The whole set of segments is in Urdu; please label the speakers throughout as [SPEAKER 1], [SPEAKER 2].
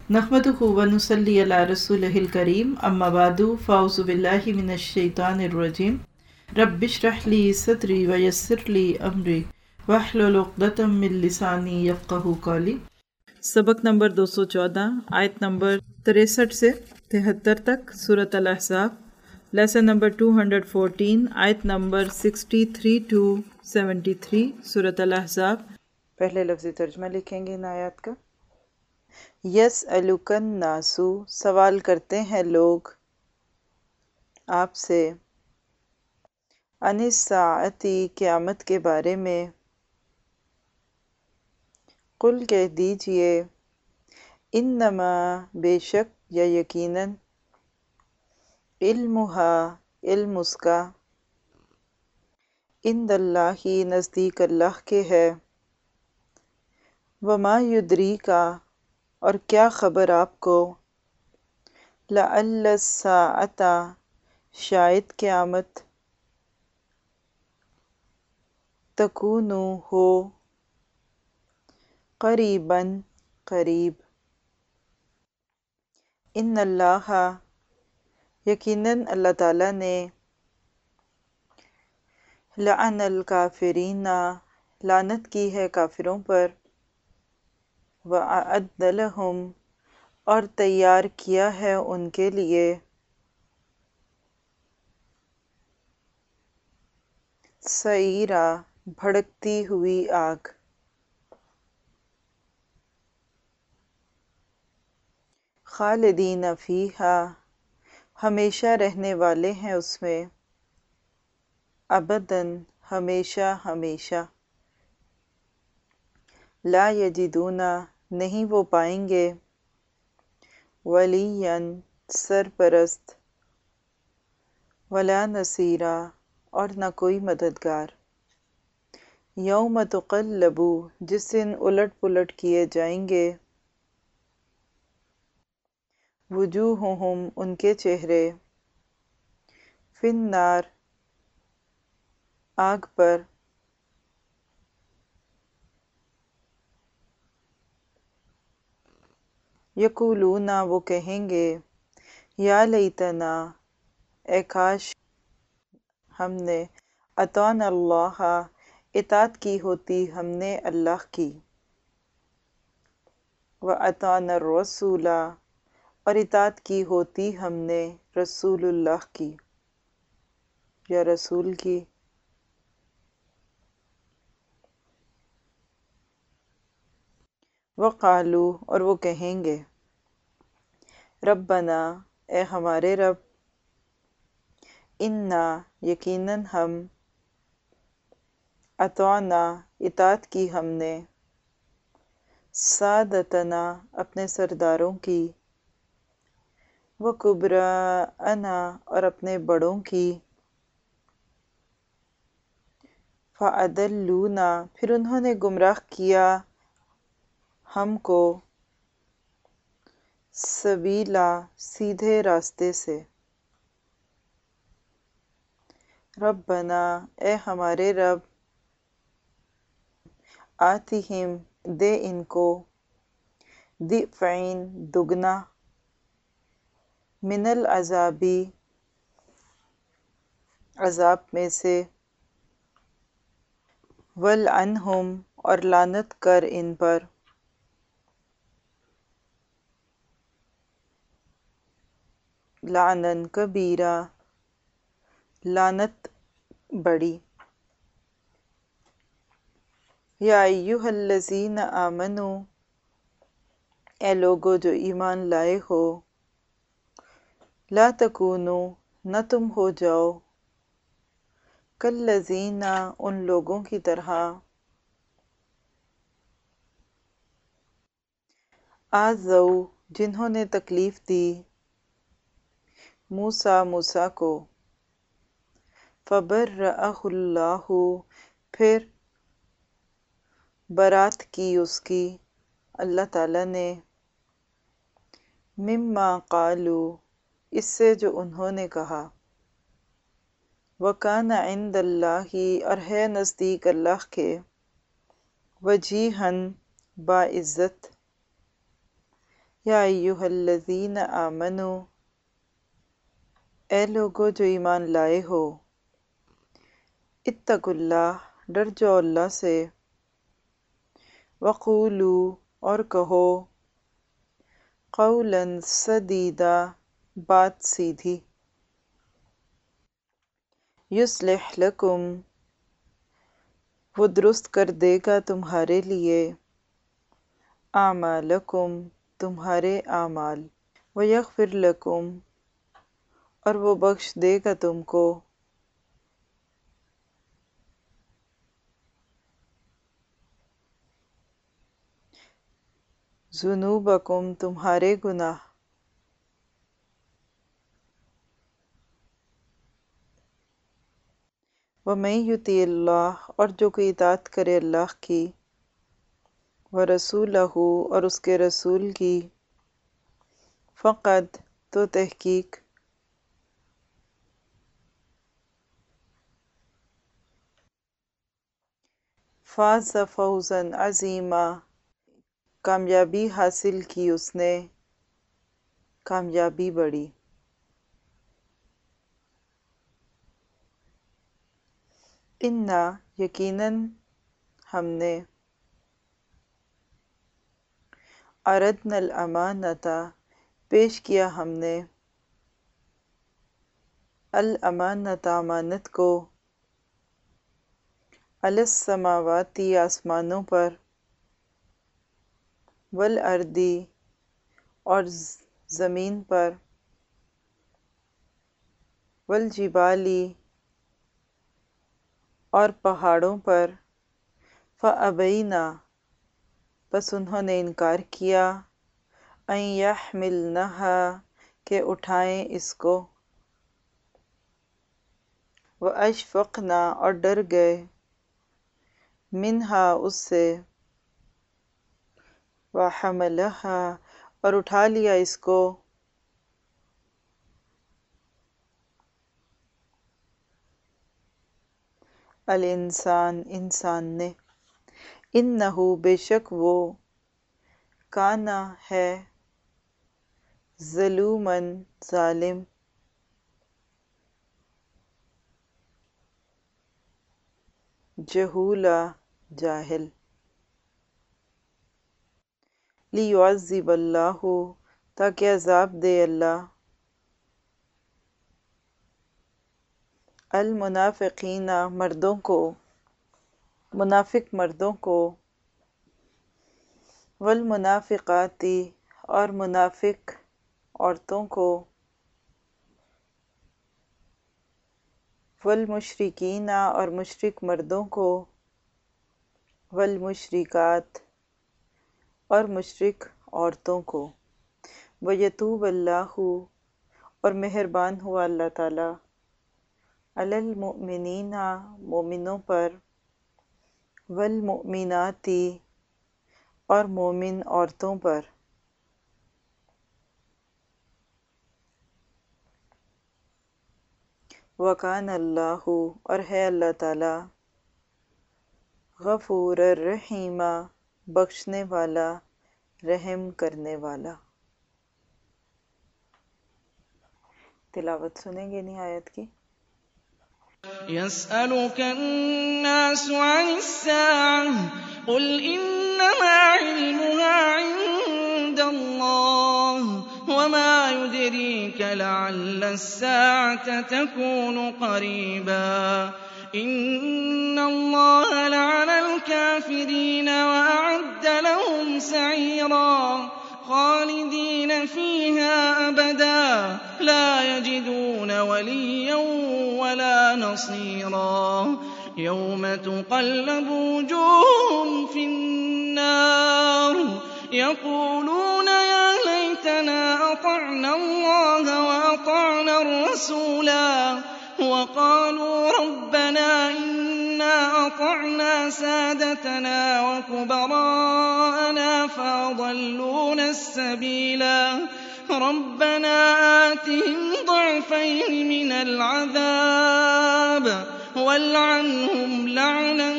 [SPEAKER 1] نحمدہ و نصلی علی رسولہ الکریم اما بعد فاعوذ باللہ من الشیطان الرجیم رب اشرح لی صدری ویسر لی امری واحلل عقدۃ من لسانی یفقہوا قولی۔ سبق نمبر 214 آیت نمبر 63 سے 73 تک سورۃ الاحزاب، لیسن نمبر 214 آیت نمبر 63 to 73 سورۃ الاحزاب۔ پہلے لفظی ترجمہ لکھیں گے ان آیات کا۔ یسألک الناس، سوال کرتے ہیں لوگ آپ سے، عن الساعۃ، قیامت کے بارے میں، قل کہہ دیجئے، انما، بے شک یا یقیناً، علمہا، علم اس کا، عند اللہ، نزدیک اللہ کے ہے، وما یدریک، اور کیا خبر آپ کو، لعل الساعۃ، شاید قیامت، تکون ہو، قریباً، قریب، ان اللہ، یقیناً اللہ تعالیٰ نے، لعن الکافرین، لعنت کی ہے کافروں پر، وَأَعَدَّ لَهُمْ، اور تیار کیا ہے ان کے لیے، سعیرا، بھڑکتی ہوئی آگ، خالدین فیہا، ہمیشہ رہنے والے ہیں اس میں، ابداً، ہمیشہ ہمیشہ، لا یجدون، نہیں وہ پائیں گے، ولیاً، سرپرست، ولا نصیرا، اور نہ کوئی مددگار، یوم تقلب، جس دن الٹ پلٹ کیے جائیں گے، وجوہہم، ان کے چہرے، فی النار، آگ پر، یقولون، وہ کہیں گے، یا لیتنا، اے کاش ہم نے، اطعنا اللہ، اطاعت کی ہوتی ہم نے اللہ کی، واطعنا الرسول، اور اطاعت کی ہوتی ہم نے رسول اللہ کی یا رسول کی، وقالو، اور وہ کہیں گے، ربنا، اے ہمارے رب، انا، یقیناً ہم، اطعنا، اطاعت کی ہم نے، سادتنا، اپنے سرداروں کی، وکبراءنا، اور اپنے بڑوں کی، فأضلونا، پھر انہوں نے گمراہ کیا ہم کو، سبیلا، سیدھے راستے سے، ربنا، اے ہمارے رب، آتہم، دے ان کو، ضعفین، دگنا، من العذاب، عذاب میں سے، والعنہم، اور لعنت کر ان پر، لعنا کبیرا، لعنت بڑی، یا ایہا الذین آمنو، اے لوگو جو ایمان لائے ہو، لا تکونو، نہ تم ہو جاؤ، کالذین، ان لوگوں کی طرح، آذوا، جنہوں نے تکلیف دی، موسیٰ، موسیٰ کو، فبرأہ اللہ، پھر برات کی اس کی اللہ تعالیٰ نے، مما قالوا، اس سے جو انہوں نے کہا، وکان عند اللہ، اور ہے نزدیک اللہ کے، وجیہاً، باعزت، یا ایہا الذین آمنو، اے لوگو جو ایمان لائے ہو، اتقوا اللہ، ڈر جاؤ اللہ سے، وقولو، اور کہو، قولا سدیدا، بات سیدھی، یصلح لکم، وہ درست کر دے گا تمہارے لیے، اعمالکم، تمہارے اعمال، ویغفر لکم، اور وہ بخش دے گا تم کو، ذنوبکم، تمہارے گناہ، ومن یطیع اللہ، اور جو کوئی اطاعت کرے اللہ کی، ورسولہ، اور اس کے رسول کی، فقد، تو تحقیق، فاز فوزا عظیما، کامیابی حاصل کی اس نے، کامیابی بڑی، انا، یقیناً ہم نے، عرضنا الامانۃ، پیش کیا ہم نے، الامانۃ، امانت کو، علی السماوات، آسمانوں پر، والارض، اور زمین پر، والجبال، اور پہاڑوں پر، فابینا، بس انہوں نے انکار کیا، ان یحملنہا، کہ اٹھائیں اس کو، واشفقنا، اور ڈر گئے، منہا، اس سے، وحملہا، اور اٹھا لیا اس کو، الانسان، انسان نے، انہو، بے شک وہ، کانا، ہے، ظلوماً، ظالم، جہولا، جاہل، لیعذب اللہ، تاکہ عذاب دے اللہ، المنافقین، مردوں کو، منافق مردوں کو، والمنافقات، اور منافق عورتوں کو، والمشرکین، اور مشرک مردوں کو، والمشرکات، اور مشرک عورتوں کو، ویتوب اللہ، اور مہربان ہوا اللہ تعالی، علی المؤمنین، مومنوں پر، والمؤمنات، اور مومن عورتوں پر، وکان اللہ، اور ہے اللہ تعالی، غفور الرحیم، بخشنے والا، رحم کرنے والا۔ تلاوت سنیں گے نہیں آیت کی؟
[SPEAKER 2] يسألك الناس عن الساعة قل إنما علمها عند الله وما يدريك لعل الساعة تكون قريبا إن الله لعن الكافرين وأعد لهم سعيرا خالدين فيها أبدا لا يجدون وليا ولا نصيرا يوم تقلب وجوههم في النار يقولون يا ليتنا أطعنا الله وأطعنا الرسولا وقالوا ربنا إنا أطعنا سادتنا وكبراءنا فأضلونا السبيلا ربنا آتهم ضعفين من العذاب والعنهم لعنا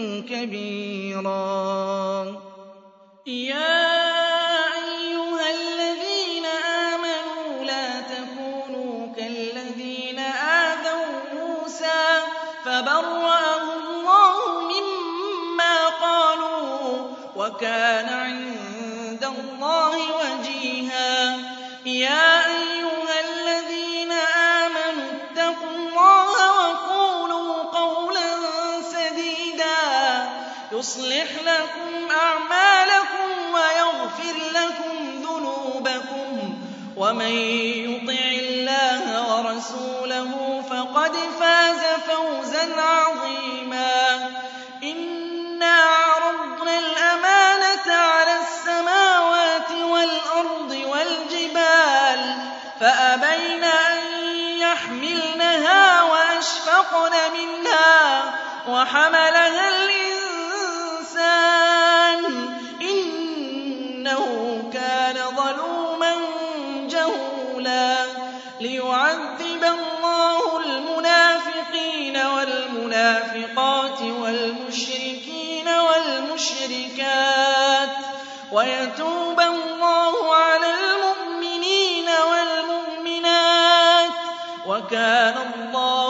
[SPEAKER 2] كبيرا يا أيها فَبَرَّأَهُ اللَّهُ مِمَّا قَالُوا وَكَانَ عِندَ اللَّهِ وَجِيهًا. يَا أَيُّهَا الَّذِينَ آمَنُوا اتَّقُوا اللَّهَ وَقُولُوا قَوْلًا سَدِيدًا يُصْلِحْ لَكُمْ أَعْمَالَكُمْ وَيَغْفِرْ لَكُمْ ذُنُوبَكُمْ وَمَن يُطِعِ اللَّهَ وَرَسُولَهُ فَقَدْ فَازَ فَوْزًا عَظِيمًا. إِنَّا عَرَضْنَا الْأَمَانَةَ عَلَى السَّمَاوَاتِ وَالْأَرْضِ وَالْجِبَالِ فَأَبَيْنَ أَن يَحْمِلْنَهَا وَأَشْفَقْنَ مِنْهَا وَحَمَلَهَا الْإِنسَانُ إِنَّهُ كَانَ ظَلُومًا جَهُولًا. لِيُعَذِّبَ اللَّهُ الْمُنَافِقِينَ وَالْمُنَافِقَاتِ وَالْمُشْرِكِينَ وَالْمُشْرِكَاتِ وَيَتُوبَ اللَّهُ عَلَى الْمُؤْمِنِينَ وَالْمُؤْمِنَاتِ وَكَانَ اللَّهُ